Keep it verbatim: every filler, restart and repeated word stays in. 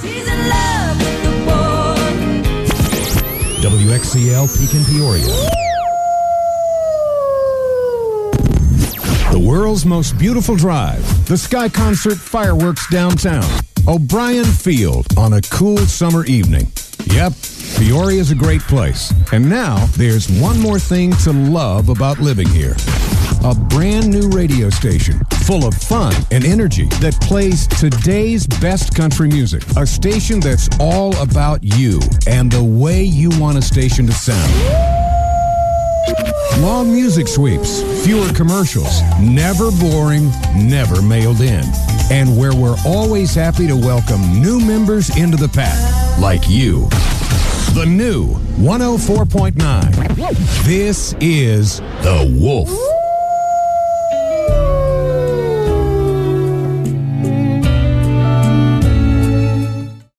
He's in love with the boy. W X C L Pekin Peoria. The world's most beautiful drive. The Sky Concert fireworks downtown. O'Brien Field on a cool summer evening. Yep, Peoria is a great place. And now there's one more thing to love about living here. A brand new radio station full of fun and energy that plays today's best country music. A station that's all about you and the way you want a station to sound. Long music sweeps, fewer commercials, never boring, never mailed in. And where we're always happy to welcome new members into the pack, like you. The new one oh four point nine. This is The Wolf.